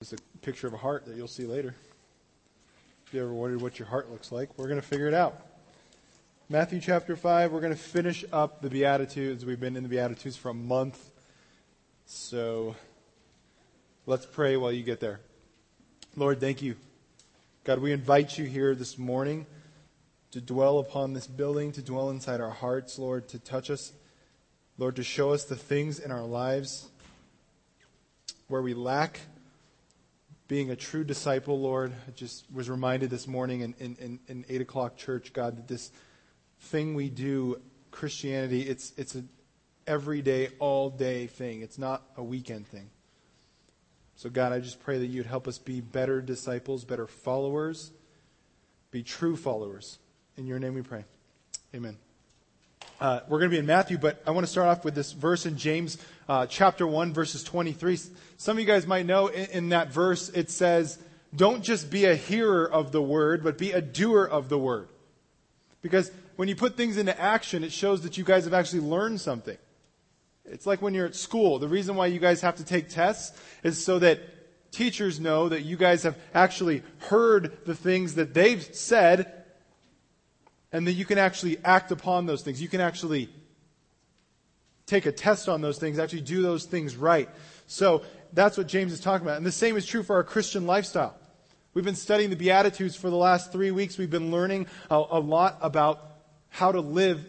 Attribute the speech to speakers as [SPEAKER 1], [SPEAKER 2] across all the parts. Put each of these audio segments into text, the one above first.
[SPEAKER 1] It's a picture of a heart that you'll see later. If you ever wondered what your heart looks like, we're going to figure it out. Matthew chapter 5, we're going to finish up the Beatitudes. We've been in the Beatitudes for a month. So let's pray while you get there. Lord, thank you. God, we invite you here this morning to dwell upon this building, to dwell inside our hearts, Lord, to touch us. Lord, to show us the things in our lives where we lack being a true disciple, Lord. I just was reminded this morning in 8 o'clock church, God, that this thing we do, Christianity, it's an everyday, all-day thing. It's not a weekend thing. So God, I just pray that you'd help us be better disciples, better followers, be true followers. In your name we pray. Amen. We're going to be in Matthew, but I want to start off with this verse in James chapter 1, verses 23. Some of you guys might know in that verse it says, don't just be a hearer of the word, but be a doer of the word. Because when you put things into action, it shows that you guys have actually learned something. It's like when you're at school. The reason why you guys have to take tests is so that teachers know that you guys have actually heard the things that they've said, and that you can actually act upon those things. You can actually take a test on those things, actually do those things right. So that's what James is talking about. And the same is true for our Christian lifestyle. We've been studying the Beatitudes for the last 3 weeks. We've been learning a lot about how to live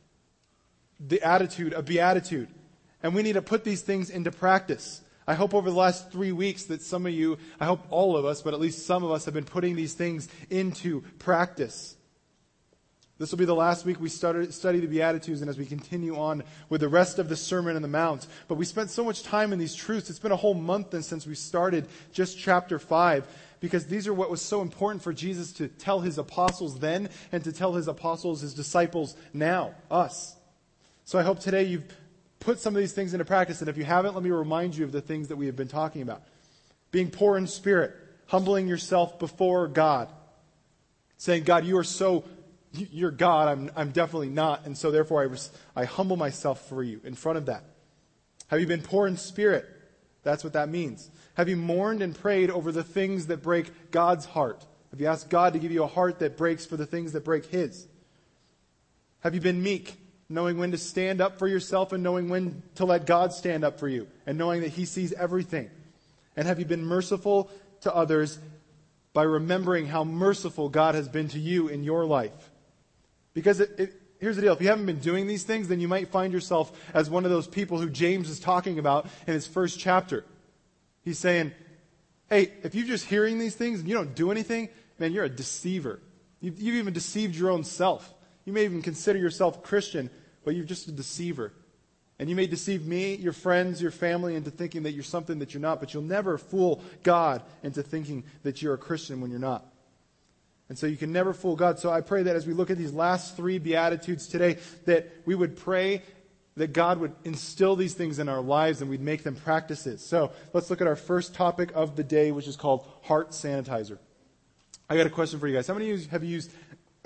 [SPEAKER 1] the attitude of beatitude. And we need to put these things into practice. I hope over the last 3 weeks that some of you, I hope all of us, but at least some of us have been putting these things into practice. This will be the last week we study the Beatitudes, and as we continue on with the rest of the Sermon on the Mount. But we spent so much time in these truths. It's been a whole month since we started just chapter 5, because these are what was so important for Jesus to tell his apostles then and to tell his apostles, his disciples now, us. So I hope today you've put some of these things into practice, and if you haven't, let me remind you of the things that we have been talking about. Being poor in spirit, humbling yourself before God, saying, God, you're God, I'm definitely not, and so therefore I humble myself for you in front of that. Have you been poor in spirit? That's what that means. Have you mourned and prayed over the things that break God's heart? Have you asked God to give you a heart that breaks for the things that break His? Have you been meek, knowing when to stand up for yourself and knowing when to let God stand up for you, and knowing that He sees everything? And have you been merciful to others by remembering how merciful God has been to you in your life? Because here's the deal. If you haven't been doing these things, then you might find yourself as one of those people who James is talking about in his first chapter. He's saying, hey, if you're just hearing these things and you don't do anything, man, you're a deceiver. You've even deceived your own self. You may even consider yourself Christian, but you're just a deceiver. And you may deceive me, your friends, your family into thinking that you're something that you're not, but you'll never fool God into thinking that you're a Christian when you're not. And so you can never fool God. So I pray that as we look at these last 3 Beatitudes today, that we would pray that God would instill these things in our lives and we'd make them practices. So let's look at our first topic of the day, which is called heart sanitizer. I got a question for you guys. How many of you have used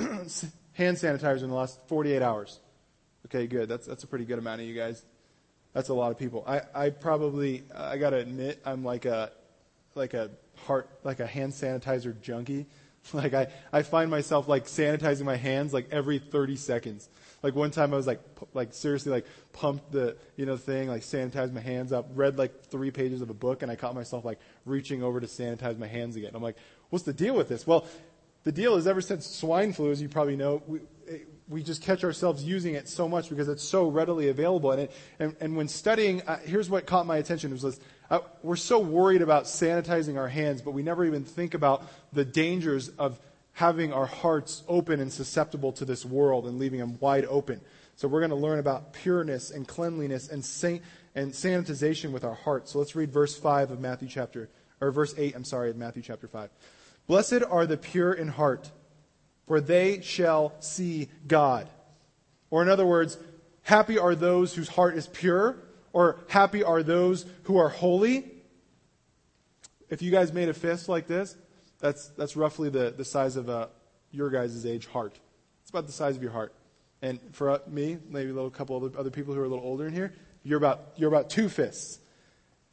[SPEAKER 1] hand sanitizer in the last 48 hours? Okay, good. That's a pretty good amount of you guys. That's a lot of people. I got to admit, I'm like a hand sanitizer junkie. Like I find myself like sanitizing my hands like every 30 seconds. Like one time I was like seriously like pumped the thing, like sanitized my hands up, read like 3 pages of a book, and I caught myself like reaching over to sanitize my hands again. I'm like, what's the deal with this? Well, the deal is ever since swine flu, as you probably know, we just catch ourselves using it so much because it's so readily available. And when studying, here's what caught my attention. It was we're so worried about sanitizing our hands, but we never even think about the dangers of having our hearts open and susceptible to this world and leaving them wide open. So we're going to learn about pureness and cleanliness and sanitization with our hearts. So let's read verse 8 of Matthew chapter 5. Blessed are the pure in heart, for they shall see God. Or in other words, happy are those whose heart is pure, or happy are those who are holy. If you guys made a fist like this, that's roughly the size of your guys' age heart. It's about the size of your heart. And for me, maybe a couple other people who are a little older in here, you're about 2 fists.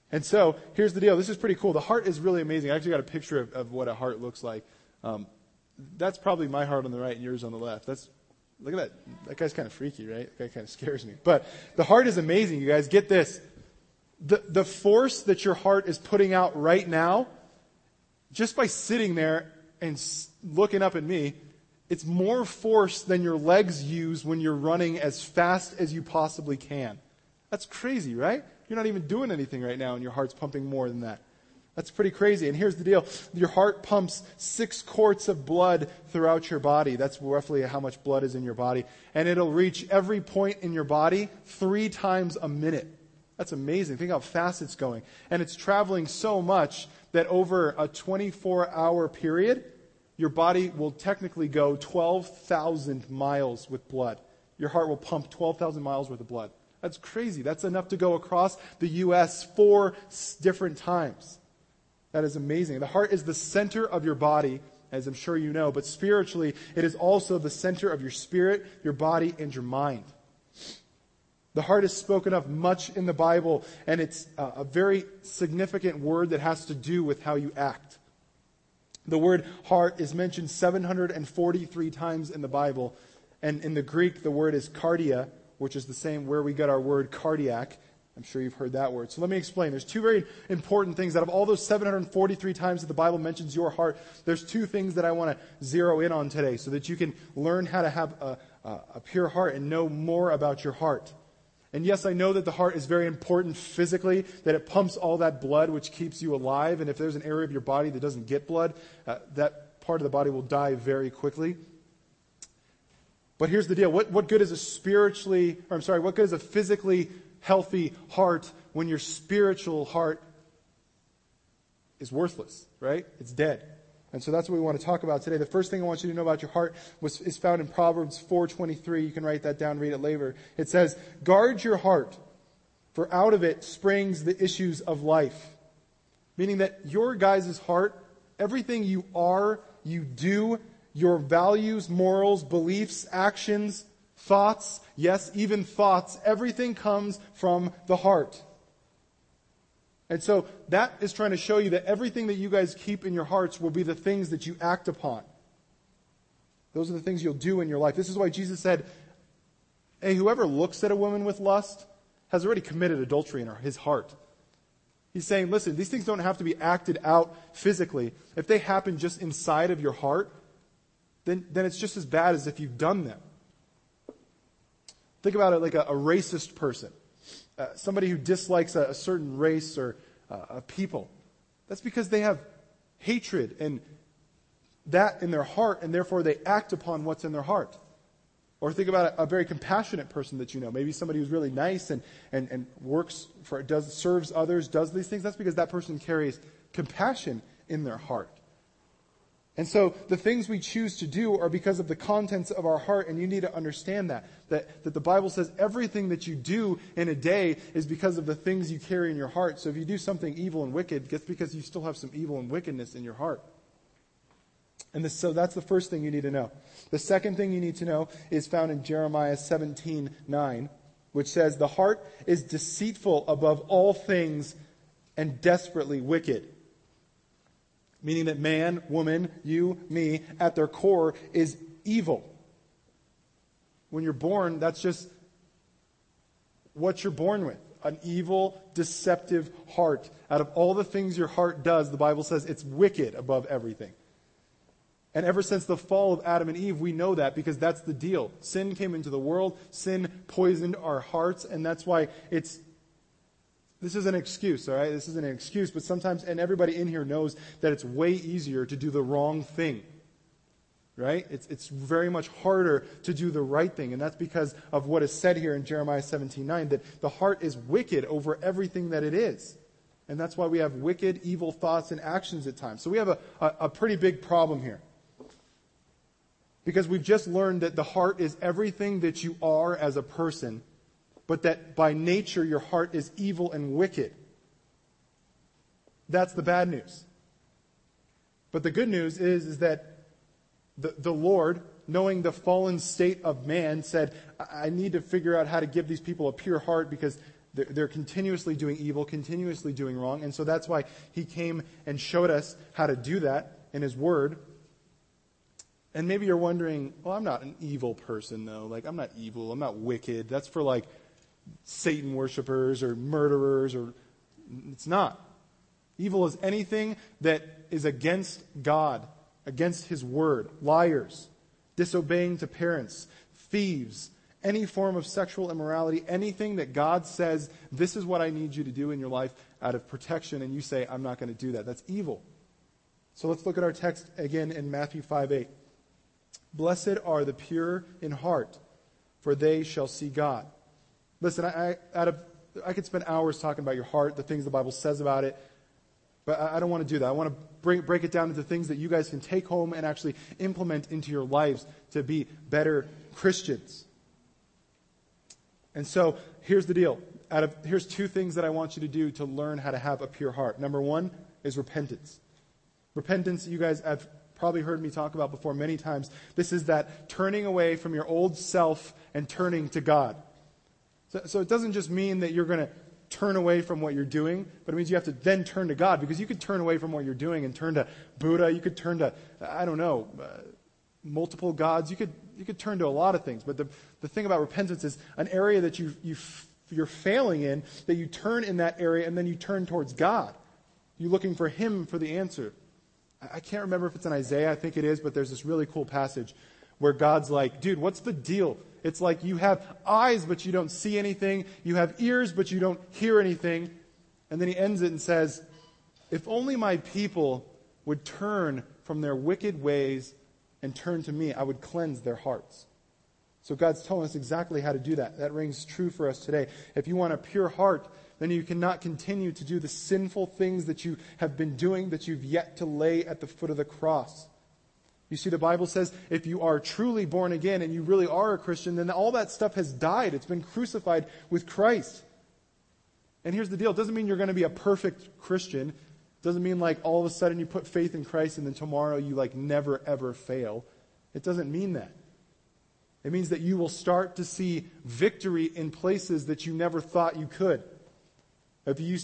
[SPEAKER 1] And so, here's the deal. This is pretty cool. The heart is really amazing. I actually got a picture of what a heart looks like. That's probably my heart on the right and yours on the left. Look at that. That guy's kind of freaky, right? That guy kind of scares me. But the heart is amazing, you guys. Get this. The force that your heart is putting out right now, just by sitting there and looking up at me, it's more force than your legs use when you're running as fast as you possibly can. That's crazy, right? You're not even doing anything right now and your heart's pumping more than that. That's pretty crazy. And here's the deal. Your heart pumps 6 quarts of blood throughout your body. That's roughly how much blood is in your body. And it'll reach every point in your body 3 times a minute. That's amazing. Think how fast it's going. And it's traveling so much that over a 24-hour period, your body will technically go 12,000 miles with blood. Your heart will pump 12,000 miles worth of blood. That's crazy. That's enough to go across the U.S. 4 different times. That is amazing. The heart is the center of your body, as I'm sure you know, but spiritually, it is also the center of your spirit, your body, and your mind. The heart is spoken of much in the Bible, and it's a very significant word that has to do with how you act. The word heart is mentioned 743 times in the Bible, and in the Greek, the word is cardia, which is the same where we get our word cardiac. I'm sure you've heard that word. So let me explain. There's 2 very important things. Out of all those 743 times that the Bible mentions your heart, there's 2 things that I want to zero in on today so that you can learn how to have a pure heart and know more about your heart. And yes, I know that the heart is very important physically, that it pumps all that blood which keeps you alive. And if there's an area of your body that doesn't get blood, that part of the body will die very quickly. But here's the deal. What good is what good is a physically healthy heart when your spiritual heart is worthless, right? It's dead. And so that's what we want to talk about today. The first thing I want you to know about your heart is found in Proverbs 4:23. You can write that down, read it later. It says, "Guard your heart, for out of it springs the issues of life." Meaning that your guys' heart, everything you are, you do, your values, morals, beliefs, actions, thoughts, yes, even thoughts, everything comes from the heart. And so that is trying to show you that everything that you guys keep in your hearts will be the things that you act upon. Those are the things you'll do in your life. This is why Jesus said, hey, whoever looks at a woman with lust has already committed adultery in his heart. He's saying, listen, these things don't have to be acted out physically. If they happen just inside of your heart, then it's just as bad as if you've done them. Think about it like a racist person. Somebody who dislikes a certain race or a people. That's because they have hatred and that in their heart, and therefore they act upon what's in their heart. Or think about a very compassionate person that you know. Maybe somebody who's really nice and serves others, does these things. That's because that person carries compassion in their heart. And so the things we choose to do are because of the contents of our heart, and you need to understand that the Bible says everything that you do in a day is because of the things you carry in your heart. So if you do something evil and wicked, it's because you still have some evil and wickedness in your heart. So that's the first thing you need to know. The second thing you need to know is found in Jeremiah 17:9, which says, "The heart is deceitful above all things and desperately wicked." Meaning that man, woman, you, me, at their core is evil. When you're born, that's just what you're born with. An evil, deceptive heart. Out of all the things your heart does, the Bible says it's wicked above everything. And ever since the fall of Adam and Eve, we know that because that's the deal. Sin came into the world. Sin poisoned our hearts. And that's why this is an excuse, all right? This isn't an excuse, but sometimes, and everybody in here knows that it's way easier to do the wrong thing, right? It's very much harder to do the right thing, and that's because of what is said here in Jeremiah 17:9, that the heart is wicked over everything that it is. And that's why we have wicked, evil thoughts and actions at times. So we have a pretty big problem here. Because we've just learned that the heart is everything that you are as a person, but that by nature your heart is evil and wicked. That's the bad news. But the good news is that the Lord, knowing the fallen state of man, said, I need to figure out how to give these people a pure heart because They're continuously doing evil, continuously doing wrong. And so that's why he came and showed us how to do that in his word. And maybe you're wondering, well, I'm not an evil person, though. Like, I'm not evil. I'm not wicked. That's for, like, Satan worshipers or murderers. Or it's not. Evil is anything that is against God, against his word. Liars, disobeying to parents, thieves, any form of sexual immorality, anything that God says, this is what I need you to do in your life out of protection, and you say, I'm not going to do that. That's evil. So let's look at our text again in Matthew 5:8. Blessed are the pure in heart, for they shall see God. Listen, I could spend hours talking about your heart, the things the Bible says about it, but I don't want to do that. I want to break it down into things that you guys can take home and actually implement into your lives to be better Christians. And so here's the deal. Here's two things that I want you to do to learn how to have a pure heart. Number one is repentance. Repentance, you guys have probably heard me talk about before many times. This is that turning away from your old self and turning to God. So it doesn't just mean that you're going to turn away from what you're doing, but it means you have to then turn to God, because you could turn away from what you're doing and turn to Buddha. You could turn to, multiple gods. You could turn to a lot of things. But the thing about repentance is an area that you're failing in, that you turn in that area and then you turn towards God. You're looking for him for the answer. I can't remember if it's in Isaiah, I think it is, but there's this really cool passage where God's like, dude, what's the deal? It's like you have eyes, but you don't see anything. You have ears, but you don't hear anything. And then he ends it and says, if only my people would turn from their wicked ways and turn to me, I would cleanse their hearts. So God's telling us exactly how to do that. That rings true for us today. If you want a pure heart, then you cannot continue to do the sinful things that you have been doing, that you've yet to lay at the foot of the cross. You see, the Bible says if you are truly born again and you really are a Christian, then all that stuff has died. It's been crucified with Christ. And here's the deal. It doesn't mean you're going to be a perfect Christian. It doesn't mean like all of a sudden you put faith in Christ and then tomorrow you like never ever fail. It doesn't mean that. It means that you will start to see victory in places that you never thought you could. If you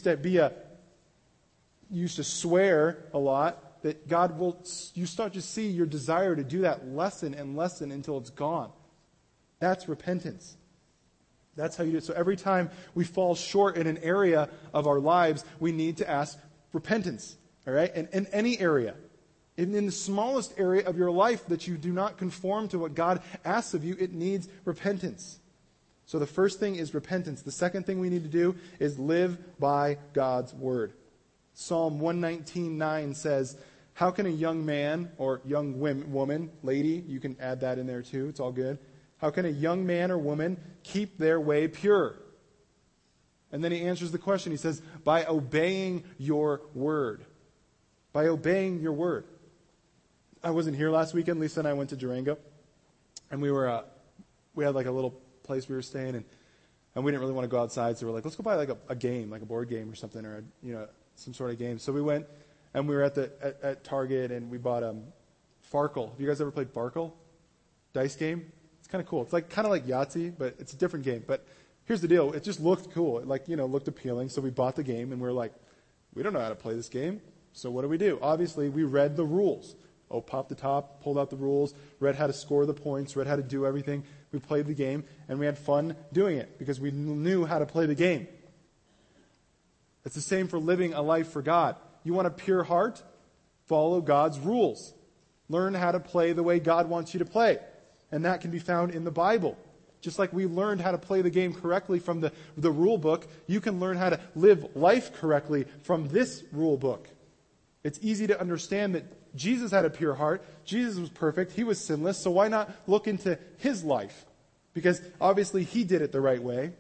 [SPEAKER 1] used to swear a lot, that God will, you start to see your desire to do that lessen and lessen until it's gone. That's repentance. That's how you do it. So every time we fall short in an area of our lives, we need to ask repentance. All right? And in any area, in the smallest area of your life that you do not conform to what God asks of you, it needs repentance. So the first thing is repentance. The second thing we need to do is live by God's word. Psalm 119:9 says, how can a young man or young woman, lady, you can add that in there too, it's all good. How can a young man or woman keep their way pure? And then he answers the question. He says, by obeying your word. By obeying your word. I wasn't here last weekend. Lisa and I went to Durango. And we had like a little place we were staying in, and we didn't really want to go outside, so we're like, let's go buy like a game, like a board game or something, or some sort of game. So we went, and we were at Target, and we bought Farkle. Have you guys ever played Farkle? Dice game? It's kind of cool. It's kind of like Yahtzee, but it's a different game. But here's the deal: it just looked cool. It looked appealing. So we bought the game, and we were like, we don't know how to play this game. So what do? Obviously, we read the rules. Popped the top, pulled out the rules, read how to score the points, read how to do everything. We played the game, and we had fun doing it because we knew how to play the game. It's the same for living a life for God. You want a pure heart? Follow God's rules. Learn how to play the way God wants you to play. And that can be found in the Bible. Just like we learned how to play the game correctly from the rule book, you can learn how to live life correctly from this rule book. It's easy to understand that Jesus had a pure heart. Jesus was perfect. He was sinless. So why not look into his life? Because obviously he did it the right way.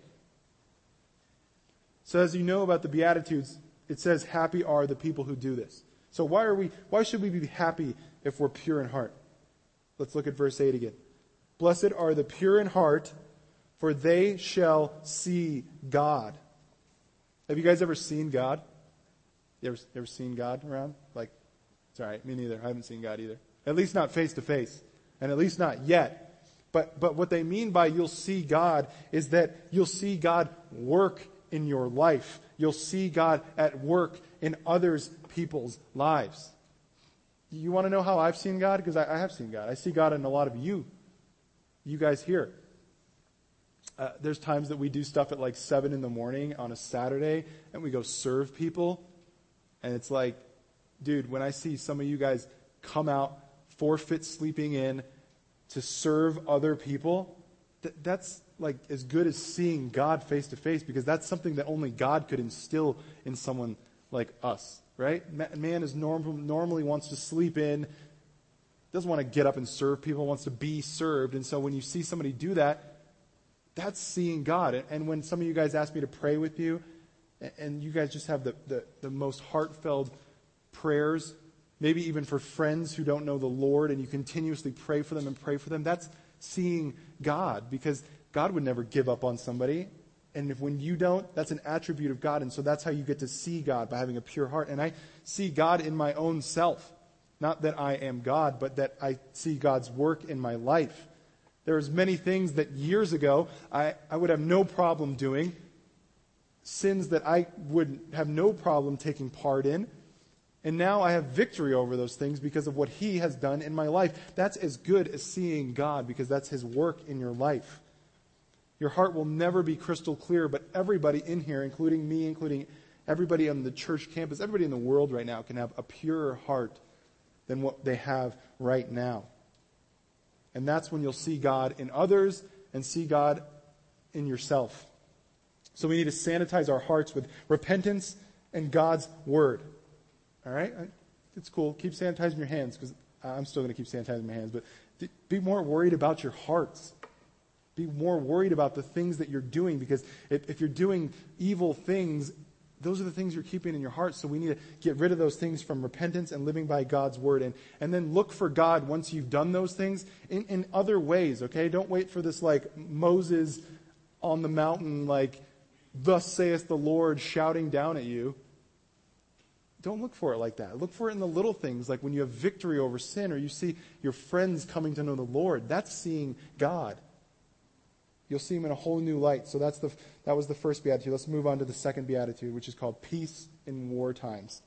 [SPEAKER 1] So as you know about the Beatitudes, it says, happy are the people who do this. So why should we be happy if we're pure in heart? Let's look at verse 8 again. Blessed are the pure in heart, for they shall see God. Have you guys ever seen God? You ever seen God around? It's all right, me neither. I haven't seen God either. At least not face to face. And at least not yet. But what they mean by you'll see God is that you'll see God work in your life. You'll see God at work in others' people's lives. You want to know how I've seen God? Because I have seen God. I see God in a lot of you guys here. There's times that we do stuff at like 7 in the morning on a Saturday, and we go serve people. And it's like, dude, when I see some of you guys come out, forfeit sleeping in to serve other people, that's like as good as seeing God face to face, because that's something that only God could instill in someone like us, right? Man is normally wants to sleep in, doesn't want to get up and serve people, wants to be served. And so when you see somebody do that, that's seeing God. And when some of you guys ask me to pray with you, and you guys just have the most heartfelt prayers, maybe even for friends who don't know the Lord, and you continuously pray for them, that's seeing God, because God would never give up on somebody. And when you don't, that's an attribute of God. And so that's how you get to see God, by having a pure heart. And I see God in my own self. Not that I am God, but that I see God's work in my life. There's many things that years ago I would have no problem doing, sins that I would have no problem taking part in. And now I have victory over those things because of what He has done in my life. That's as good as seeing God, because that's His work in your life. Your heart will never be crystal clear, but everybody in here, including me, including everybody on the church campus, everybody in the world right now can have a purer heart than what they have right now. And that's when you'll see God in others and see God in yourself. So we need to sanitize our hearts with repentance and God's Word. All right? It's cool. Keep sanitizing your hands, because I'm still going to keep sanitizing my hands. But be more worried about your hearts. Be more worried about the things that you're doing, because if you're doing evil things, those are the things you're keeping in your heart. So we need to get rid of those things from repentance and living by God's Word. And then look for God once you've done those things in other ways, okay? Don't wait for this like Moses on the mountain, like, thus saith the Lord, shouting down at you. Don't look for it like that. Look for it in the little things, like when you have victory over sin, or you see your friends coming to know the Lord. That's seeing God. You'll see Him in a whole new light. So that was the first beatitude. Let's move on to the second beatitude, which is called peace in war times.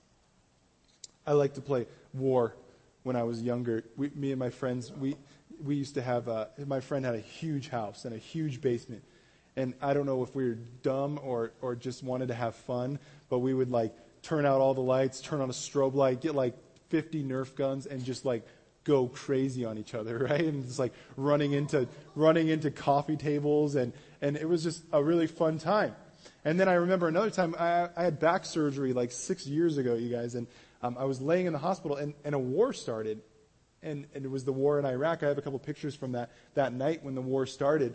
[SPEAKER 1] I like to play war when I was younger. Me and my friends, we used to have, my friend had a huge house and a huge basement. And I don't know if we were dumb or just wanted to have fun, but we would like turn out all the lights, turn on a strobe light, get like 50 Nerf guns, and just like go crazy on each other, right? And it's like running into coffee tables, and it was just a really fun time. And then I remember another time I had back surgery like 6 years ago, you guys, and I was laying in the hospital, and a war started, and it was the war in Iraq. I have a couple pictures from that night when the war started,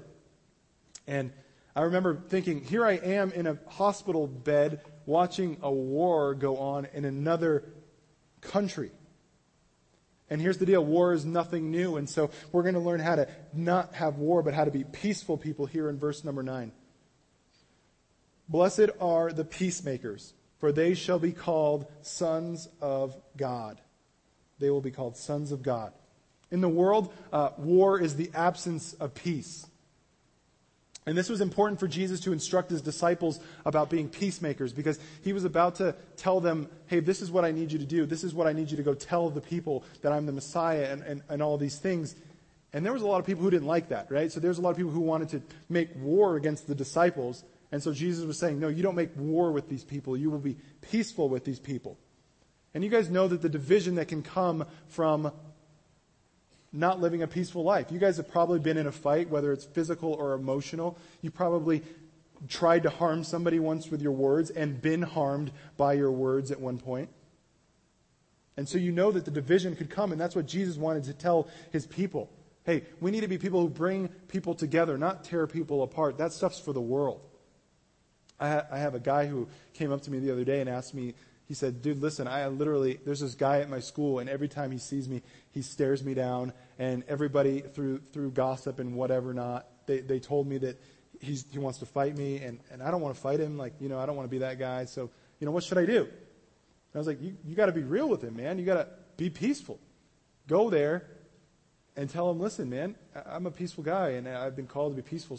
[SPEAKER 1] and I remember thinking, here I am in a hospital bed watching a war go on in another country. And here's the deal, war is nothing new. And so we're going to learn how to not have war, but how to be peaceful people here in verse number 9. Blessed are the peacemakers, for they shall be called sons of God. They will be called sons of God. In the world, war is the absence of peace. And this was important for Jesus to instruct His disciples about being peacemakers, because He was about to tell them, hey, this is what I need you to do. This is what I need you to go tell the people, that I'm the Messiah and all these things. And there was a lot of people who didn't like that, right? So there's a lot of people who wanted to make war against the disciples. And so Jesus was saying, no, you don't make war with these people. You will be peaceful with these people. And you guys know that the division that can come from not living a peaceful life. You guys have probably been in a fight, whether it's physical or emotional. You probably tried to harm somebody once with your words and been harmed by your words at one point. And so you know that the division could come, and that's what Jesus wanted to tell His people. Hey, we need to be people who bring people together, not tear people apart. That stuff's for the world. I have a guy who came up to me the other day and asked me, he said, dude, listen, there's this guy at my school, and every time he sees me, he stares me down, and everybody through gossip and whatever not, they told me that he wants to fight me, and I don't want to fight him. Like, I don't want to be that guy. So, what should I do? And I was like, you got to be real with him, man. You got to be peaceful. Go there and tell him, listen, man, I'm a peaceful guy, and I've been called to be peaceful. So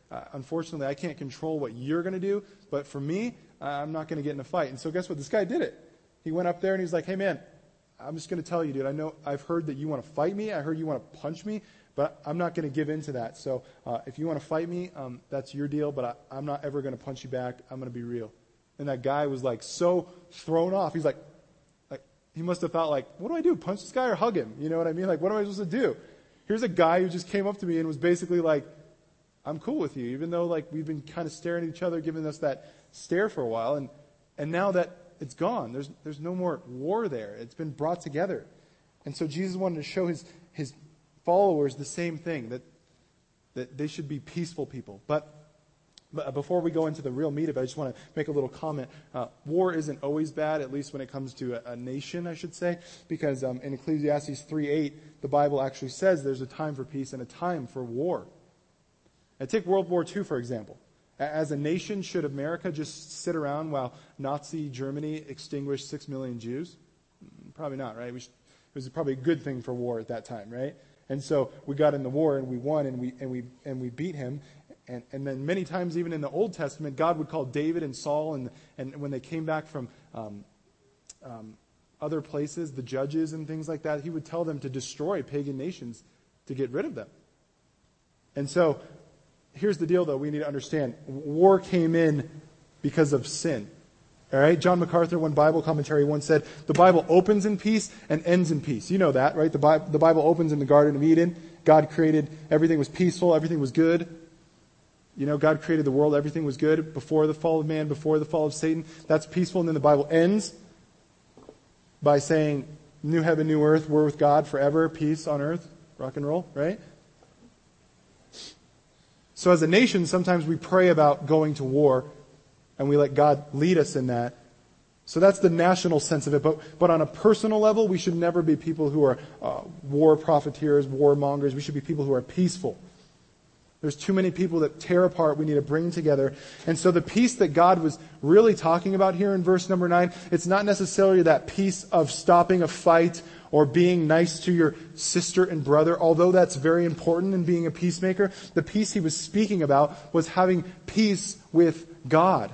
[SPEAKER 1] Unfortunately, I can't control what you're going to do, but for me, I'm not going to get in a fight. And so guess what? This guy did it. He went up there and he's like, hey man, I'm just going to tell you, dude, I know I've heard that you want to fight me. I heard you want to punch me, but I'm not going to give in to that. So if you want to fight me, that's your deal, but I'm not ever going to punch you back. I'm going to be real. And that guy was like so thrown off. He's like, he must have thought like, what do I do? Punch this guy or hug him? You know what I mean? Like, what am I supposed to do? Here's a guy who just came up to me and was basically like, I'm cool with you, even though like we've been kind of staring at each other, giving us that stare for a while. And now that it's gone, there's no more war there. It's been brought together. And so Jesus wanted to show his followers the same thing, that they should be peaceful people. But before we go into the real meat of it, I just want to make a little comment. War isn't always bad, at least when it comes to a nation, I should say, because in Ecclesiastes 3:8, the Bible actually says there's a time for peace and a time for war. And take World War II, for example. As a nation, should America just sit around while Nazi Germany extinguished 6 million Jews? Probably not, right? It was probably a good thing for war at that time, right? And so we got in the war and we won and we beat him. And then many times, even in the Old Testament, God would call David and Saul, and when they came back from other places, the judges and things like that, he would tell them to destroy pagan nations to get rid of them. And so here's the deal, though, we need to understand. War came in because of sin. All right? John MacArthur, one Bible commentary, once said, the Bible opens in peace and ends in peace. You know that, right? The Bible opens in the Garden of Eden. God created, everything was peaceful, everything was good. You know, God created the world, everything was good before the fall of man, before the fall of Satan. That's peaceful. And then the Bible ends by saying, new heaven, new earth, we're with God forever, peace on earth, rock and roll, right? So as a nation, sometimes we pray about going to war, and we let God lead us in that. So that's the national sense of it. But on a personal level, we should never be people who are war profiteers, warmongers. We should be people who are peaceful. There's too many people that tear apart. We need to bring together. And so the peace that God was really talking about here in verse number 9, it's not necessarily that peace of stopping a fight or being nice to your sister and brother, although that's very important in being a peacemaker. The peace he was speaking about was having peace with God.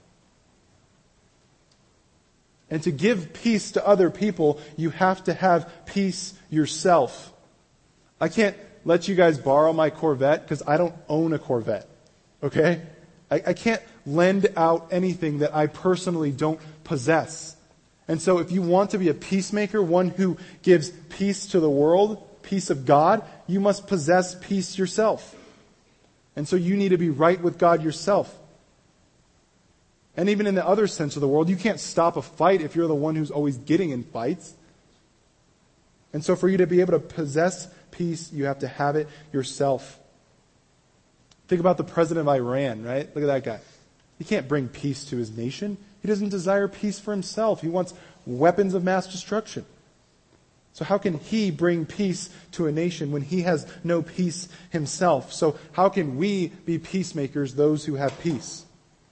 [SPEAKER 1] And to give peace to other people, you have to have peace yourself. I can't let you guys borrow my Corvette because I don't own a Corvette. Okay? I can't lend out anything that I personally don't possess. And so if you want to be a peacemaker, one who gives peace to the world, peace of God, you must possess peace yourself. And so you need to be right with God yourself. And even in the other sense of the world, you can't stop a fight if you're the one who's always getting in fights. And so for you to be able to possess peace, you have to have it yourself. Think about the president of Iran, right? Look at that guy. He can't bring peace to his nation. He doesn't desire peace for himself. He wants weapons of mass destruction. So how can he bring peace to a nation when he has no peace himself? So how can we be peacemakers, those who have peace?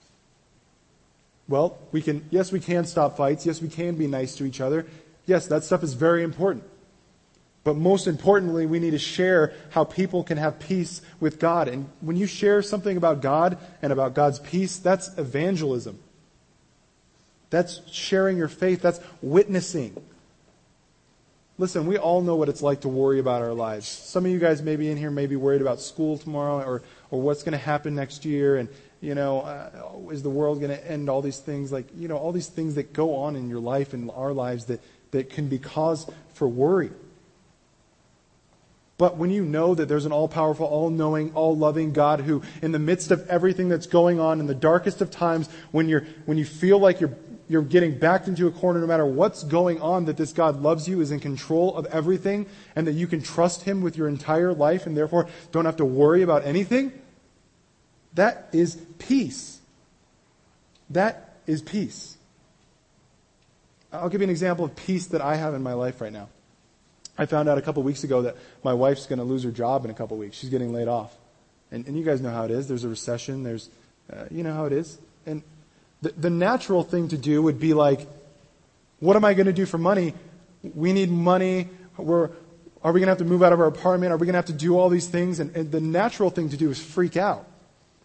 [SPEAKER 1] Well, we can stop fights. Yes, we can be nice to each other. Yes, that stuff is very important. But most importantly, we need to share how people can have peace with God. And when you share something about God and about God's peace, that's evangelism. That's sharing your faith. That's witnessing. Listen, we all know what it's like to worry about our lives. Some of you guys maybe in here may be worried about school tomorrow or what's going to happen next year. And, is the world going to end? All these things all these things that go on in your life and our lives that can be cause for worry. But when you know that there's an all-powerful, all-knowing, all-loving God who, in the midst of everything that's going on, in the darkest of times, when you feel like you're getting backed into a corner no matter what's going on, that this God loves you, is in control of everything, and that you can trust Him with your entire life and therefore don't have to worry about anything, that is peace. That is peace. I'll give you an example of peace that I have in my life right now. I found out a couple weeks ago that my wife's going to lose her job in a couple weeks. She's getting laid off. And you guys know how it is. There's a recession. There's, you know how it is. And the natural thing to do would be like, what am I going to do for money? We need money. Are we going to have to move out of our apartment? Are we going to have to do all these things? And the natural thing to do is freak out.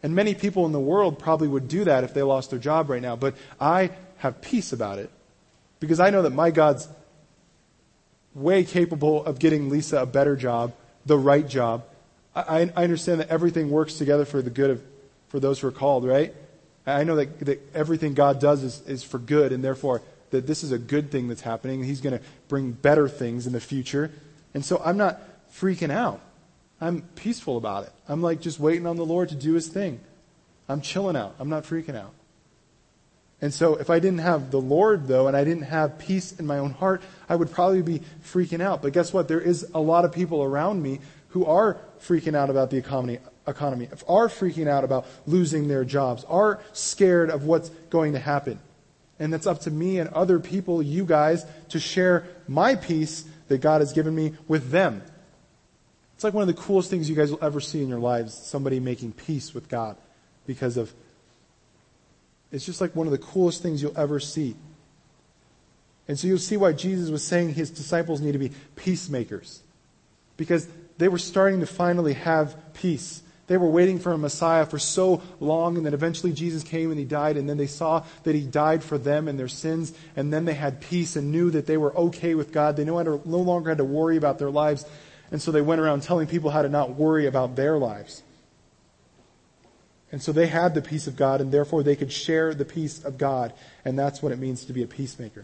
[SPEAKER 1] And many people in the world probably would do that if they lost their job right now. But I have peace about it because I know that my God's way capable of getting Lisa a better job, the right job. I understand that everything works together for the good for those who are called, right? I know that everything God does is for good, and therefore that this is a good thing that's happening. He's going to bring better things in the future. And so I'm not freaking out. I'm peaceful about it. I'm like just waiting on the Lord to do His thing. I'm chilling out. I'm not freaking out. And so if I didn't have the Lord, though, and I didn't have peace in my own heart, I would probably be freaking out. But guess what? There is a lot of people around me who are freaking out about the economy, are freaking out about losing their jobs, are scared of what's going to happen. And that's up to me and other people, you guys, to share my peace that God has given me with them. It's like one of the coolest things you guys will ever see in your lives, somebody making peace with God it's just like one of the coolest things you'll ever see. And so you'll see why Jesus was saying His disciples need to be peacemakers. Because they were starting to finally have peace. They were waiting for a Messiah for so long, and then eventually Jesus came and He died, and then they saw that He died for them and their sins, and then they had peace and knew that they were okay with God. They no longer had to worry about their lives, and so they went around telling people how to not worry about their lives. And so they had the peace of God, and therefore they could share the peace of God, and that's what it means to be a peacemaker.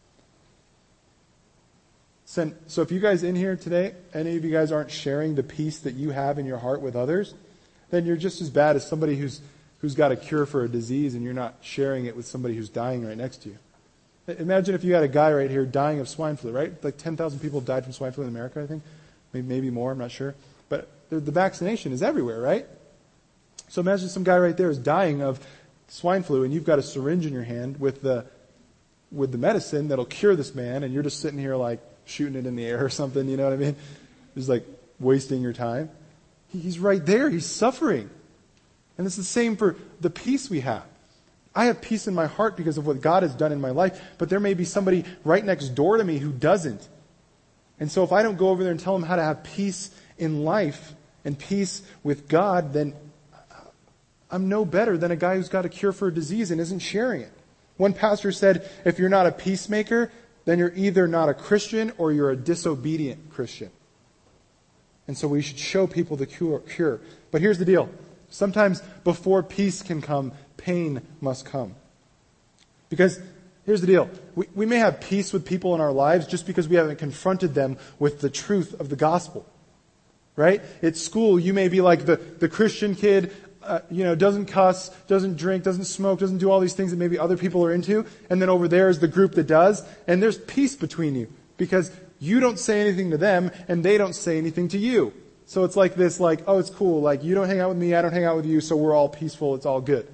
[SPEAKER 1] So if you guys in here today, any of you guys aren't sharing the peace that you have in your heart with others, then you're just as bad as somebody who's got a cure for a disease and you're not sharing it with somebody who's dying right next to you. Imagine if you had a guy right here dying of swine flu, right? Like 10,000 people died from swine flu in America, I think. Maybe more, I'm not sure. But the vaccination is everywhere, right? So imagine some guy right there is dying of swine flu and you've got a syringe in your hand with the medicine that'll cure this man, and you're just sitting here like shooting it in the air or something, you know what I mean? Just like wasting your time. He's right there. He's suffering. And it's the same for the peace we have. I have peace in my heart because of what God has done in my life, but there may be somebody right next door to me who doesn't. And so if I don't go over there and tell them how to have peace in life and peace with God, then I'm no better than a guy who's got a cure for a disease and isn't sharing it. One pastor said, if you're not a peacemaker, then you're either not a Christian or you're a disobedient Christian. And so we should show people the cure. But here's the deal. Sometimes before peace can come, pain must come. Because here's the deal. We may have peace with people in our lives just because we haven't confronted them with the truth of the gospel. Right? At school, you may be like the Christian kid, doesn't cuss, doesn't drink, doesn't smoke, doesn't do all these things that maybe other people are into. And then over there is the group that does. And there's peace between you because you don't say anything to them and they don't say anything to you. So it's like this, like, oh, it's cool. Like, you don't hang out with me, I don't hang out with you, so we're all peaceful, it's all good.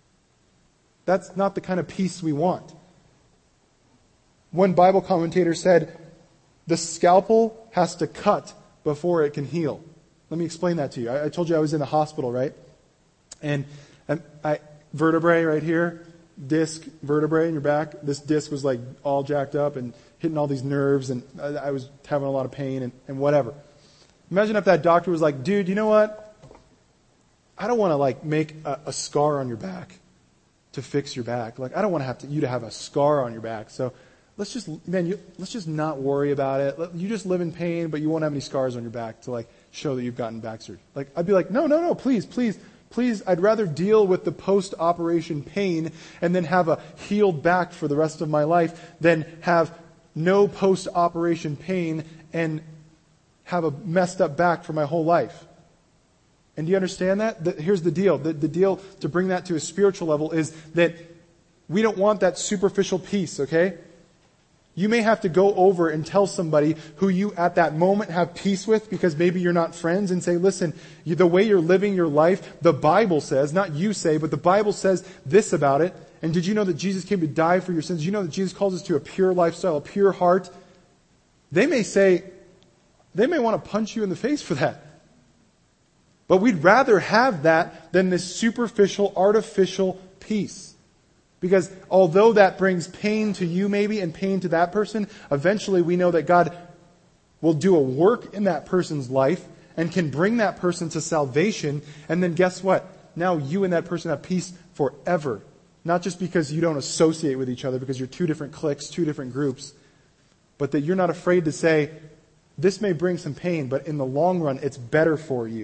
[SPEAKER 1] That's not the kind of peace we want. One Bible commentator said, the scalpel has to cut before it can heal. Let me explain that to you. I told you I was in the hospital, right? And vertebrae right here, disc vertebrae in your back. This disc was like all jacked up and hitting all these nerves, and I was having a lot of pain and whatever. Imagine if that doctor was like, dude, you know what? I don't want to like make a scar on your back to fix your back. Like, I don't want you to have a scar on your back. So let's just not worry about it. You just live in pain, but you won't have any scars on your back to like show that you've gotten back surgery. Like, I'd be like, no, please, I'd rather deal with the post-operation pain and then have a healed back for the rest of my life than have no post-operation pain and have a messed up back for my whole life. And do you understand that? Here's the deal. The deal to bring that to a spiritual level is that we don't want that superficial peace, okay? You may have to go over and tell somebody who you at that moment have peace with because maybe you're not friends and say, listen, the way you're living your life, the Bible says, not you say, but the Bible says this about it. And did you know that Jesus came to die for your sins? Did you know that Jesus calls us to a pure lifestyle, a pure heart? They may want to punch you in the face for that. But we'd rather have that than this superficial, artificial peace. Because although that brings pain to you maybe and pain to that person, eventually we know that God will do a work in that person's life and can bring that person to salvation. And then guess what? now you and that person have peace forever. Not just because you don't associate with each other, because you're two different cliques, two different groups, but that you're not afraid to say, this may bring some pain, but in the long run, it's better for you.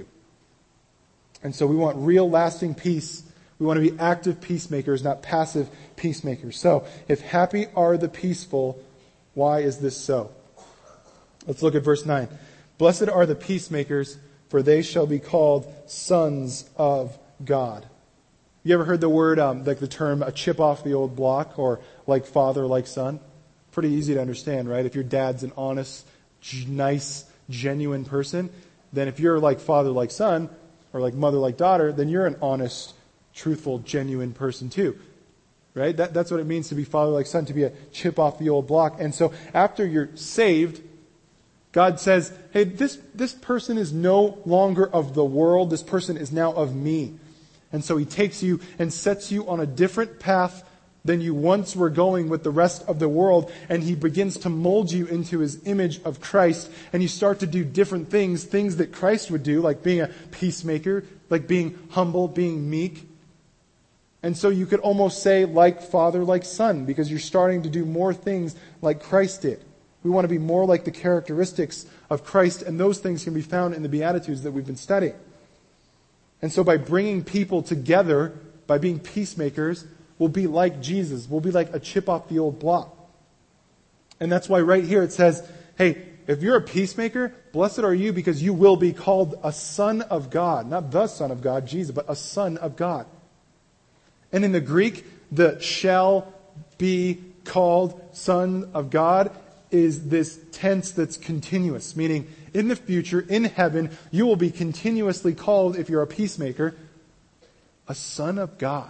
[SPEAKER 1] And so we want real lasting peace. We want to be active peacemakers, not passive peacemakers. So, if happy are the peaceful, why is this so? Let's look at verse 9. Blessed are the peacemakers, for they shall be called sons of God. You ever heard the word, like the term, a chip off the old block, or like father, like son? Pretty easy to understand, right? If your dad's an honest, nice, genuine person, then if you're like father, like son, or like mother, like daughter, then you're an honest, truthful, genuine person too. Right? That's what it means to be father, like son, to be a chip off the old block. And so after you're saved, God says, hey, this person is no longer of the world. This person is now of me. And so He takes you and sets you on a different path than you once were going with the rest of the world. And He begins to mold you into His image of Christ. And you start to do different things that Christ would do, like being a peacemaker, like being humble, being meek. And so you could almost say like father, like son, because you're starting to do more things like Christ did. We want to be more like the characteristics of Christ, and those things can be found in the Beatitudes that we've been studying. And so by bringing people together, by being peacemakers, we'll be like Jesus. We'll be like a chip off the old block. And that's why right here it says, hey, if you're a peacemaker, blessed are you because you will be called a son of God. Not the Son of God, Jesus, but a son of God. And in the Greek, the shall be called son of God is this tense that's continuous, meaning in the future, in heaven, you will be continuously called, if you're a peacemaker, a son of God.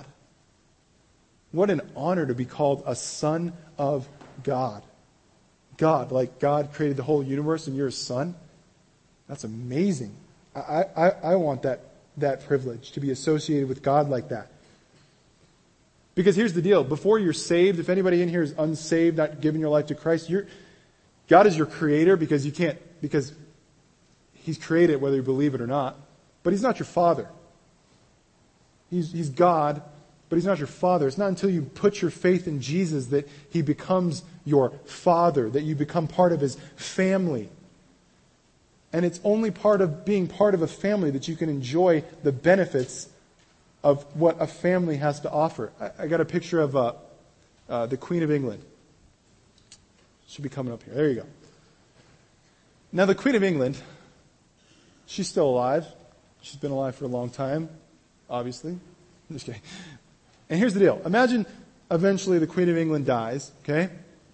[SPEAKER 1] What an honor to be called a son of God. God, like God created the whole universe and you're a son. That's amazing. I want that privilege, to be associated with God like that. Because here's the deal. Before you're saved, if anybody in here is unsaved, not giving your life to Christ, God is your creator because He's created whether you believe it or not. But He's not your father. He's God, but He's not your father. It's not until you put your faith in Jesus that He becomes your father, that you become part of His family. And it's only part of being part of a family that you can enjoy the benefits of what a family has to offer. I got a picture of the Queen of England. Should be coming up here. There you go. Now the Queen of England, she's still alive. She's been alive for a long time, obviously. I'm just kidding. And here's the deal. Imagine eventually the Queen of England dies, okay?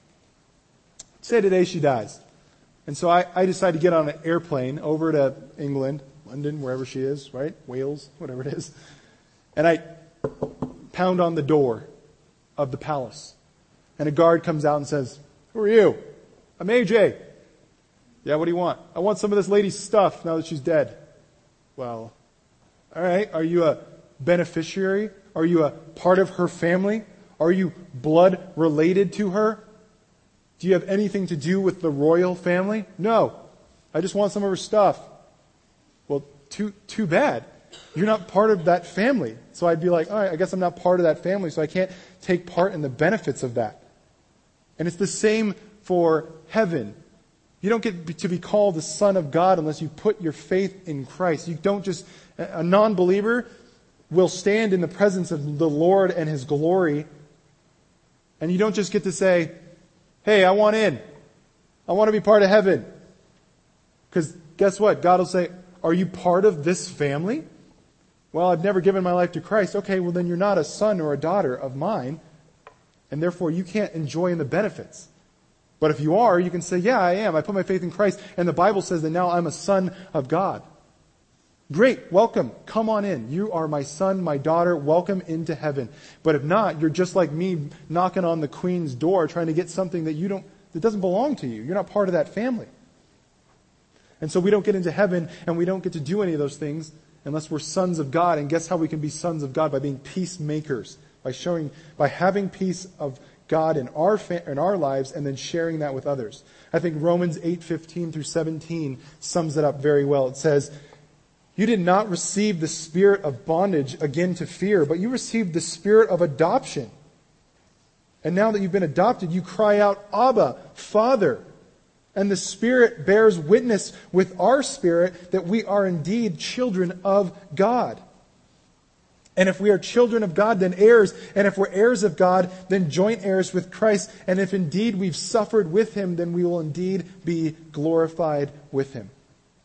[SPEAKER 1] Say today she dies. And so I decide to get on an airplane over to England, London, wherever she is, right? Wales, whatever it is. And I pound on the door of the palace. And a guard comes out and says, "Who are you?" "I'm AJ. "Yeah, what do you want?" "I want some of this lady's stuff now that she's dead." "Well, all right. Are you a beneficiary? Are you a part of her family? Are you blood related to her? Do you have anything to do with the royal family?" "No. I just want some of her stuff." "Well, too bad. You're not part of that family." So I'd be like, all right, I guess I'm not part of that family, so I can't take part in the benefits of that. And it's the same for heaven. You don't get to be called the Son of God unless you put your faith in Christ. You don't just, a non-believer will stand in the presence of the Lord and His glory, and you don't just get to say, hey, I want in. I want to be part of heaven. Because guess what? God will say, are you part of this family? Well, I've never given my life to Christ. Okay, well then you're not a son or a daughter of mine, and therefore you can't enjoy in the benefits. But if you are, you can say, yeah, I am. I put my faith in Christ, and the Bible says that now I'm a son of God. Great, welcome. Come on in. You are my son, my daughter. Welcome into heaven. But if not, you're just like me knocking on the Queen's door trying to get something that doesn't belong to you. You're not part of that family. And so we don't get into heaven, and we don't get to do any of those things unless we're sons of God. And guess how we can be sons of God? By being peacemakers, by having peace of God in our lives and then sharing that with others. I think Romans 8:15 through 17 sums it up very well. It says, You did not receive the spirit of bondage again to fear, but you received the spirit of adoption. And now that you've been adopted, you cry out, Abba, Father. And the Spirit bears witness with our spirit that we are indeed children of God. And if we are children of God, then heirs. And if we're heirs of God, then joint heirs with Christ. And if indeed we've suffered with Him, then we will indeed be glorified with Him.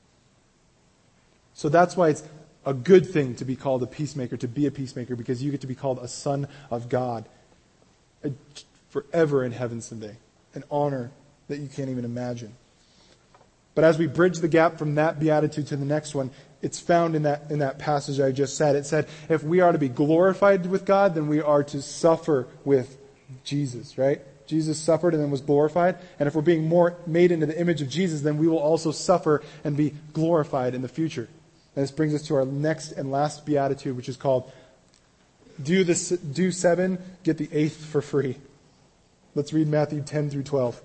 [SPEAKER 1] So that's why it's a good thing to be called a peacemaker, to be a peacemaker, because you get to be called a son of God forever in heaven someday. An honor that you can't even imagine. But as we bridge the gap from that beatitude to the next one, it's found in that passage I just said. It said, if we are to be glorified with God, then we are to suffer with Jesus, right? Jesus suffered and then was glorified. And if we're being more made into the image of Jesus, then we will also suffer and be glorified in the future. And this brings us to our next and last beatitude, which is called, do 7, get the 8th for free. Let's read Matthew 10 through 12.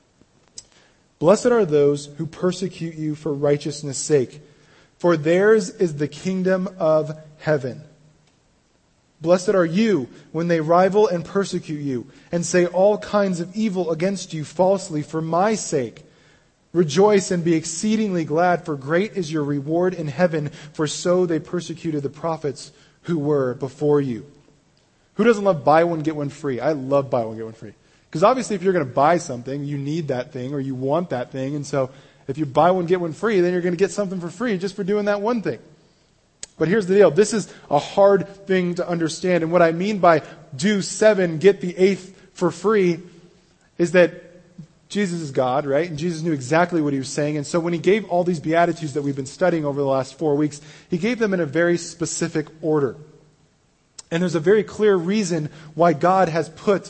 [SPEAKER 1] Blessed are those who persecute you for righteousness' sake, for theirs is the kingdom of heaven. Blessed are you when they rival and persecute you, and say all kinds of evil against you falsely for my sake. Rejoice and be exceedingly glad, for great is your reward in heaven, for so they persecuted the prophets who were before you. Who doesn't love buy one, get one free? I love buy one, get one free. Because obviously if you're going to buy something, you need that thing or you want that thing. And so if you buy one, get one free, then you're going to get something for free just for doing that one thing. But here's the deal. This is a hard thing to understand. And what I mean by do 7, get the 8th for free is that Jesus is God, right? And Jesus knew exactly what He was saying. And so when He gave all these Beatitudes that we've been studying over the last 4 weeks, He gave them in a very specific order. And there's a very clear reason why God has put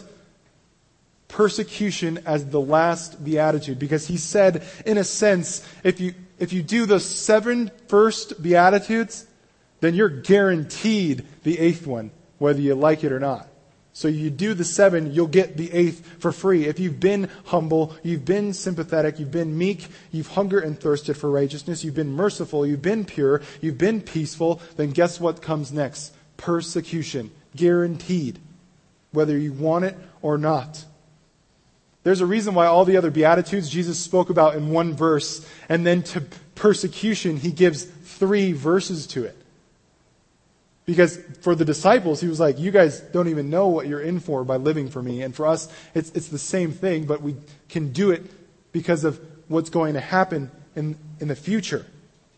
[SPEAKER 1] persecution as the last beatitude, because He said, in a sense, if you do the 7 first beatitudes, then you're guaranteed the 8th one, whether you like it or not. So you do the 7, you'll get the 8th for free. If you've been humble, you've been sympathetic, you've been meek, you've hungered and thirsted for righteousness, you've been merciful, you've been pure, you've been peaceful, then guess what comes next? Persecution. Guaranteed. Whether you want it or not. There's a reason why all the other Beatitudes Jesus spoke about in one verse, and then to persecution He gives 3 verses to it. Because for the disciples, He was like, you guys don't even know what you're in for by living for Me. And for us, it's the same thing, but we can do it because of what's going to happen in the future.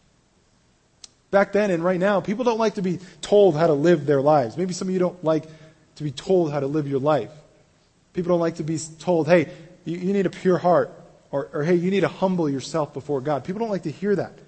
[SPEAKER 1] Back then and right now, people don't like to be told how to live their lives. Maybe some of you don't like to be told how to live your life. People don't like to be told, hey, you need a pure heart. Or hey, you need to humble yourself before God. People don't like to hear that.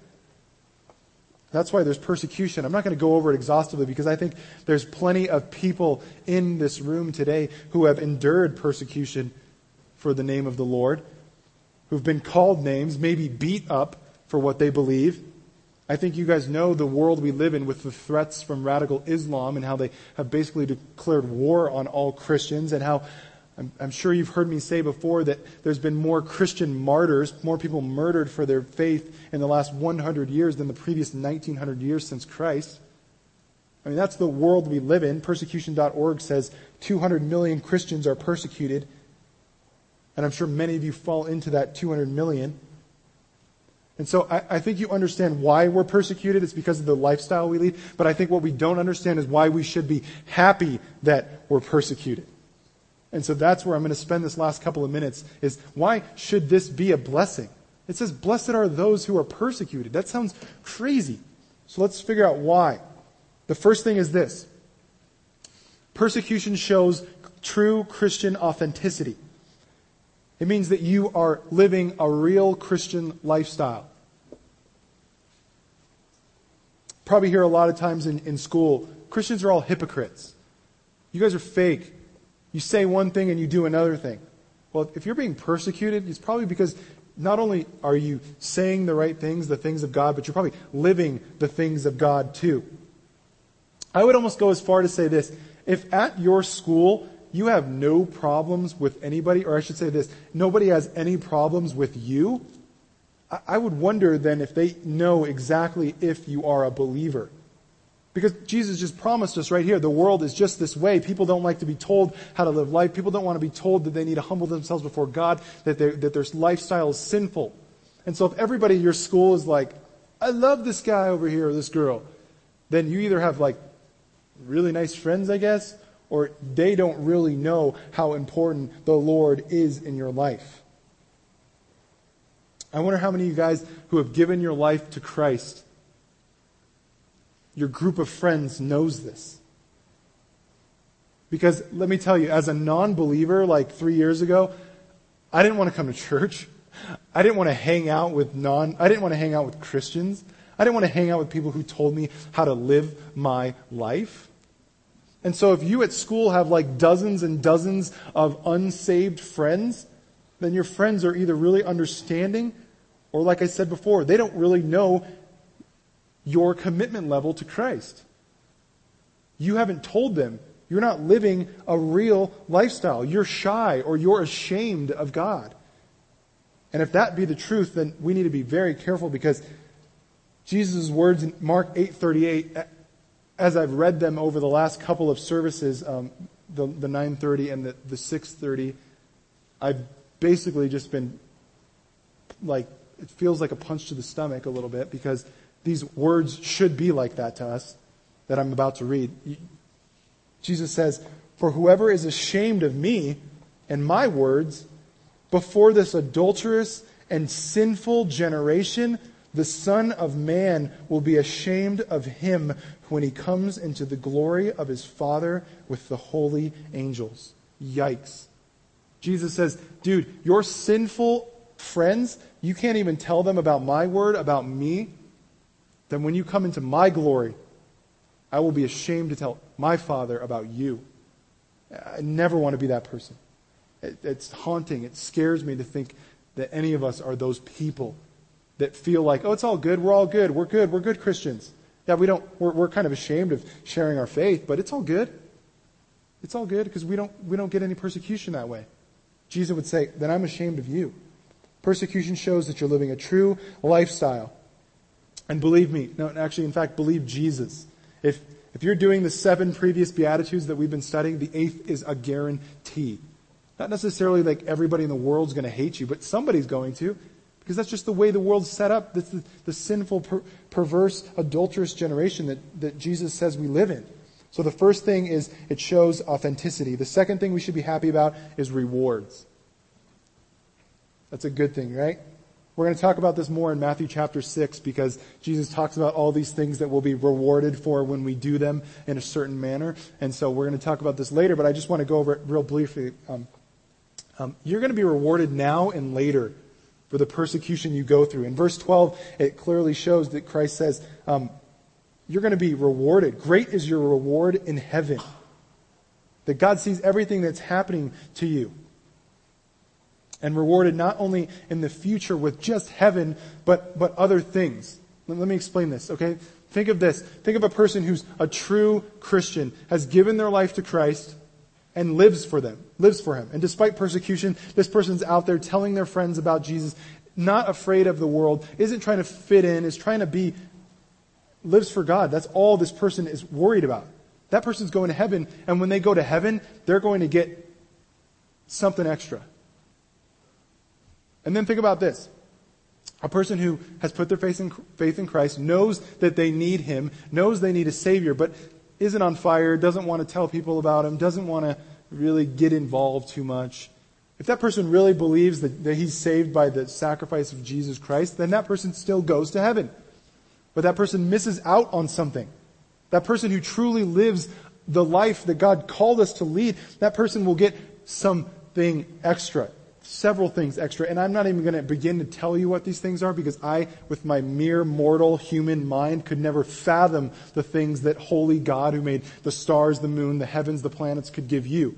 [SPEAKER 1] That's why there's persecution. I'm not going to go over it exhaustively because I think there's plenty of people in this room today who have endured persecution for the name of the Lord, who've been called names, maybe beat up for what they believe. I think you guys know the world we live in with the threats from radical Islam and how they have basically declared war on all Christians, and how I'm sure you've heard me say before that there's been more Christian martyrs, more people murdered for their faith in the last 100 years than the previous 1900 years since Christ. I mean, that's the world we live in. Persecution.org says 200 million Christians are persecuted. And I'm sure many of you fall into that 200 million. And so I think you understand why we're persecuted. It's because of the lifestyle we lead. But I think what we don't understand is why we should be happy that we're persecuted. And so that's where I'm going to spend this last couple of minutes, is why should this be a blessing? It says, blessed are those who are persecuted. That sounds crazy. So let's figure out why. The first thing is this. Persecution shows true Christian authenticity. It means that you are living a real Christian lifestyle. Probably hear a lot of times in school, Christians are all hypocrites. You guys are fake. You say one thing and you do another thing. Well, if you're being persecuted, it's probably because not only are you saying the right things, the things of God, but you're probably living the things of God too. I would almost go as far to say this. If at your school you have no problems with anybody, or I should say this, nobody has any problems with you, I would wonder then if they know exactly if you are a believer. Because Jesus just promised us right here, the world is just this way. People don't like to be told how to live life. People don't want to be told that they need to humble themselves before God, that their lifestyle is sinful. And so if everybody in your school is like, I love this guy over here or this girl, then you either have like really nice friends, I guess, or they don't really know how important the Lord is in your life. I wonder how many of you guys who have given your life to Christ, your group of friends knows this. Because let me tell you, as a non-believer like 3 years ago, I didn't want to come to church. I didn't want to hang out with Christians. I didn't want to hang out with people who told me how to live my life. And so if you at school have like dozens and dozens of unsaved friends, then your friends are either really understanding or, like I said before, they don't really know your commitment level to Christ. You haven't told them. You're not living a real lifestyle. You're shy or you're ashamed of God. And if that be the truth, then we need to be very careful, because Jesus' words in Mark 8:38, as I've read them over the last couple of services, the 9:30 and the 6:30, I've basically just been like, it feels like a punch to the stomach a little bit, because these words should be like that to us that I'm about to read. Jesus says, "For whoever is ashamed of me and my words before this adulterous and sinful generation, the Son of Man will be ashamed of him when he comes into the glory of his Father with the holy angels." Yikes. Jesus says, dude, your sinful friends, you can't even tell them about my word, about me. Then when you come into my glory, I will be ashamed to tell my Father about you. I never want to be that person. It's haunting. It scares me to think that any of us are those people that feel like, oh, it's all good. We're all good. We're good. We're good Christians. Yeah, we're kind of ashamed of sharing our faith, but it's all good. It's all good because we don't get any persecution that way. Jesus would say, then I'm ashamed of you. Persecution shows that you're living a true lifestyle. And believe me, no, actually, in fact, believe Jesus. If you're doing the 7 previous Beatitudes that we've been studying, the 8th is a guarantee. Not necessarily like everybody in the world's going to hate you, but somebody's going to, because that's just the way the world's set up. That's the sinful, perverse, adulterous generation that Jesus says we live in. So the first thing is it shows authenticity. The second thing we should be happy about is rewards. That's a good thing, right? We're going to talk about this more in Matthew chapter 6, because Jesus talks about all these things that we'll be rewarded for when we do them in a certain manner. And so we're going to talk about this later, but I just want to go over it real briefly. You're going to be rewarded now and later for the persecution you go through. In verse 12, it clearly shows that Christ says, you're going to be rewarded. Great is your reward in heaven. That God sees everything that's happening to you. And rewarded not only in the future with just heaven, but other things. Let me explain this, okay? Think of this. Think of a person who's a true Christian, has given their life to Christ, and lives for Him. And despite persecution, this person's out there telling their friends about Jesus, not afraid of the world, isn't trying to fit in, is trying to lives for God. That's all this person is worried about. That person's going to heaven, and when they go to heaven, they're going to get something extra. And then think about this. A person who has put their faith in Christ, knows that they need Him, knows they need a Savior, but isn't on fire, doesn't want to tell people about Him, doesn't want to really get involved too much. If that person really believes that he's saved by the sacrifice of Jesus Christ, then that person still goes to heaven. But that person misses out on something. That person who truly lives the life that God called us to lead, that person will get something extra. Several things extra. And I'm not even going to begin to tell you what these things are, because I, with my mere mortal human mind, could never fathom the things that holy God, who made the stars, the moon, the heavens, the planets, could give you.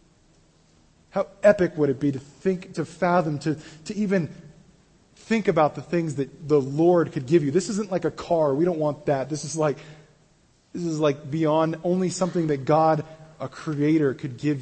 [SPEAKER 1] How epic would it be to fathom, to even think about the things that the Lord could give you. This isn't like a car. We don't want that. This is like beyond only something that God, a creator, could give you.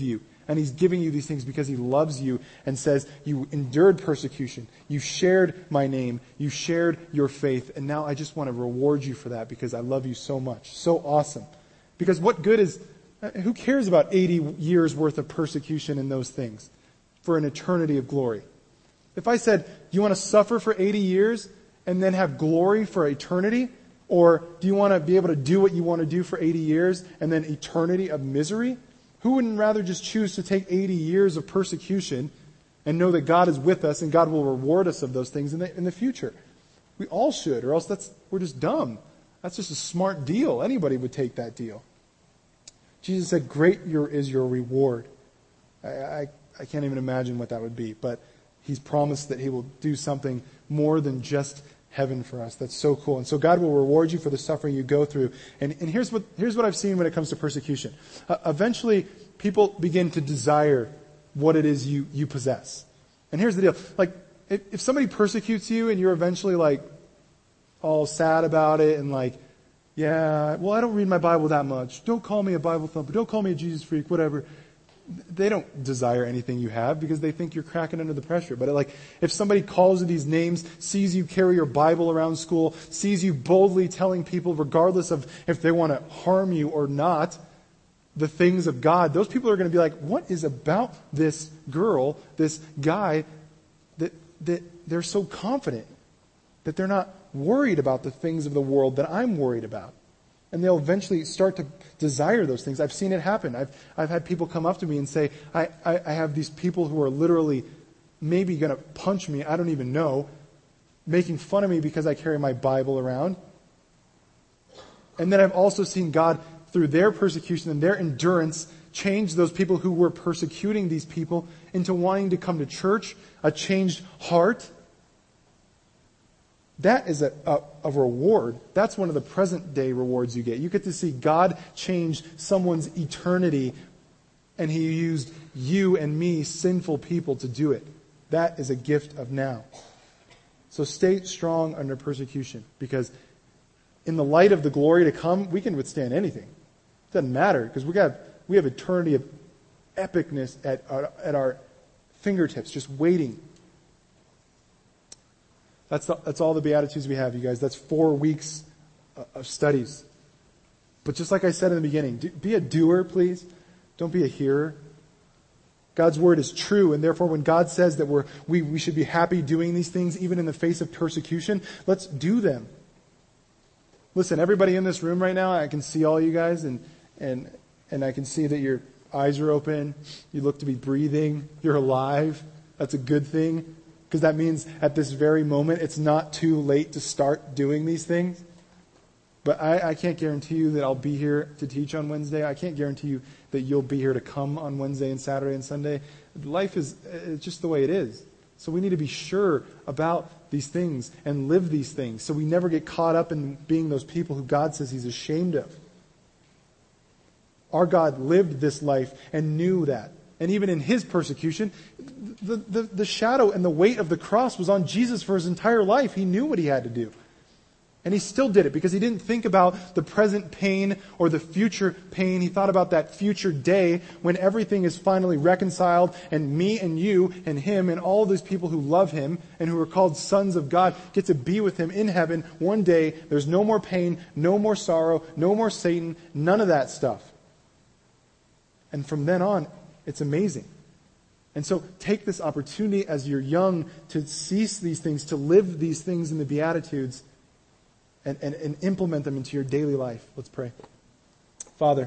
[SPEAKER 1] And He's giving you these things because He loves you and says, you endured persecution. You shared my name. You shared your faith. And now I just want to reward you for that because I love you so much. So awesome. Because what good is, who cares about 80 years worth of persecution and those things for an eternity of glory? If I said, do you want to suffer for 80 years and then have glory for eternity? Or do you want to be able to do what you want to do for 80 years and then eternity of misery? Who wouldn't rather just choose to take 80 years of persecution and know that God is with us and God will reward us of those things in the future? We all should, or else we're just dumb. That's just a smart deal. Anybody would take that deal. Jesus said, great is your reward. I can't even imagine what that would be, but He's promised that He will do something more than just heaven for us. That's so cool. And so God will reward you for the suffering you go through. And here's what I've seen when it comes to persecution. Eventually, people begin to desire what it is you possess. And here's the deal. Like, if somebody persecutes you and you're eventually like all sad about it and like, yeah, well, I don't read my Bible that much. Don't call me a Bible thumper. Don't call me a Jesus freak, whatever. They don't desire anything you have because they think you're cracking under the pressure. But like, if somebody calls you these names, sees you carry your Bible around school, sees you boldly telling people, regardless of if they want to harm you or not, the things of God, those people are going to be like, what is about this girl, this guy, that they're so confident that they're not worried about the things of the world that I'm worried about. And they'll eventually start to desire those things. I've seen it happen. I've had people come up to me and say, I have these people who are literally maybe going to punch me, I don't even know, making fun of me because I carry my Bible around. And then I've also seen God, through their persecution and their endurance, change those people who were persecuting these people into wanting to come to church, a changed heart. That is a reward. That's one of the present day rewards you get. You get to see God change someone's eternity, and He used you and me, sinful people, to do it. That is a gift of now. So stay strong under persecution, because in the light of the glory to come, we can withstand anything. It doesn't matter, because we have eternity of epicness at our fingertips, just waiting. That's all the Beatitudes we have, you guys. That's 4 weeks of studies. But just like I said in the beginning, be a doer, please. Don't be a hearer. God's word is true, and therefore when God says that we should be happy doing these things, even in the face of persecution, let's do them. Listen, everybody in this room right now, I can see all you guys, and I can see that your eyes are open. You look to be breathing. You're alive. That's a good thing. Because that means at this very moment, it's not too late to start doing these things. But I can't guarantee you that I'll be here to teach on Wednesday. I can't guarantee you that you'll be here to come on Wednesday and Saturday and Sunday. Life is just the way it is. So we need to be sure about these things and live these things so we never get caught up in being those people who God says He's ashamed of. Our God lived this life and knew that. And even in His persecution, the shadow and the weight of the cross was on Jesus for His entire life. He knew what He had to do. And He still did it because He didn't think about the present pain or the future pain. He thought about that future day when everything is finally reconciled and me and you and Him and all those people who love Him and who are called sons of God get to be with Him in heaven one day. There's no more pain, no more sorrow, no more Satan, none of that stuff. And from then on, it's amazing. And so take this opportunity as you're young to cease these things, to live these things in the Beatitudes and implement them into your daily life. Let's pray. Father,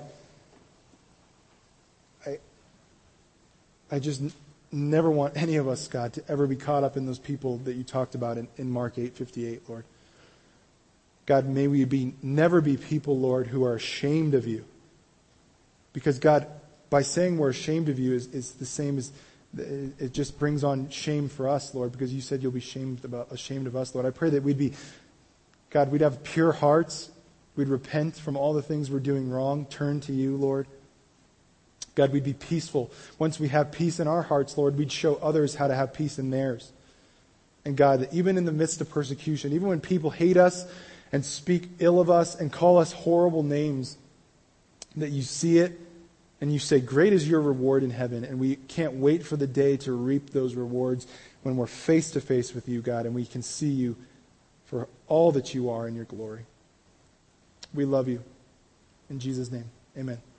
[SPEAKER 1] I just never want any of us, God, to ever be caught up in those people that you talked about in Mark 8:58, Lord. God, may we never be people, Lord, who are ashamed of you. Because God, by saying we're ashamed of you is the same as, it just brings on shame for us, Lord, because you said you'll be ashamed of us, Lord. I pray that we'd have pure hearts. We'd repent from all the things we're doing wrong. Turn to you, Lord. God, we'd be peaceful. Once we have peace in our hearts, Lord, we'd show others how to have peace in theirs. And God, that even in the midst of persecution, even when people hate us and speak ill of us and call us horrible names, that you see it And you say, great is your reward in heaven. And we can't wait for the day to reap those rewards when we're face to face with you, God, and we can see you for all that you are in your glory. We love you. In Jesus' name, amen.